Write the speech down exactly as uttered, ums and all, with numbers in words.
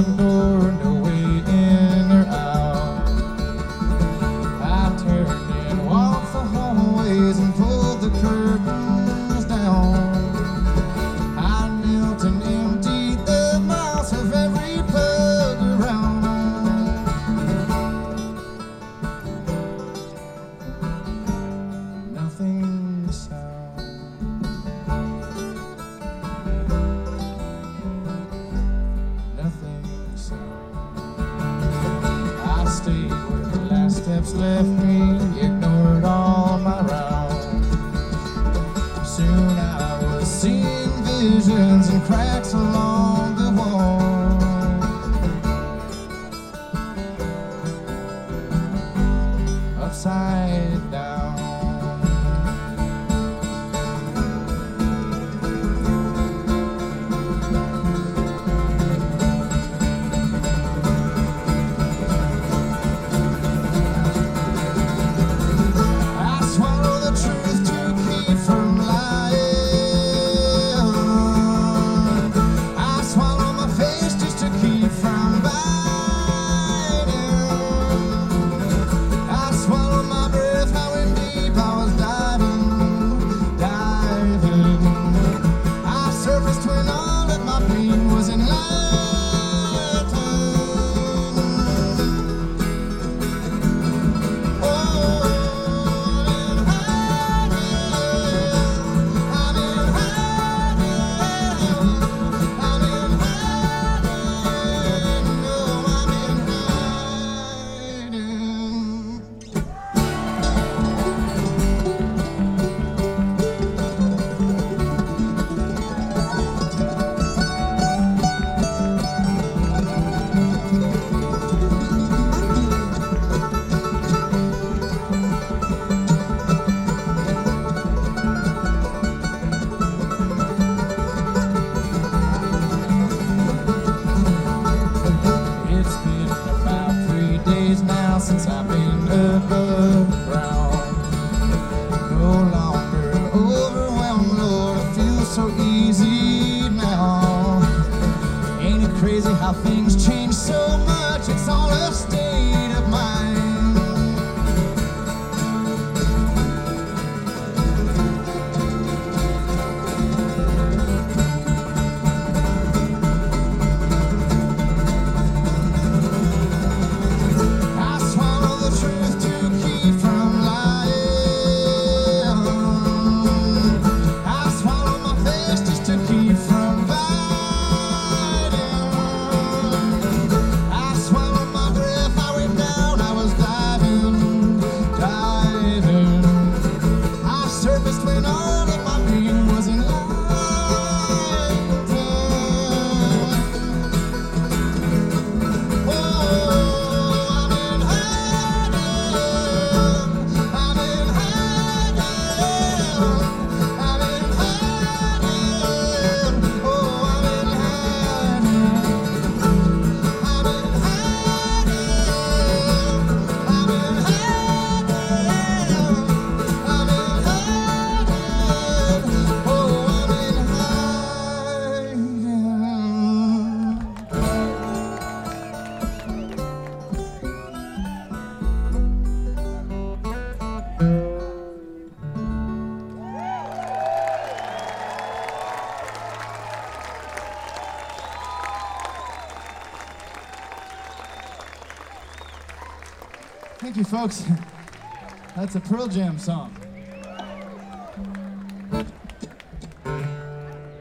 front door, no way in or out. I turned and walked the hallways and pulled the curtains down. I knelt and emptied the mouths of every plug around. Nothing sound. Nothing sound. I stayed where the last steps left me, ignored all my round. Soon I was seeing visions and cracks along the wall. Upside down. Since I've been above ground, no longer overwhelmed, Lord, I feel so easy now. Ain't it crazy how things change so much? It's all a state of mind. Thank you, folks. That's a Pearl Jam song.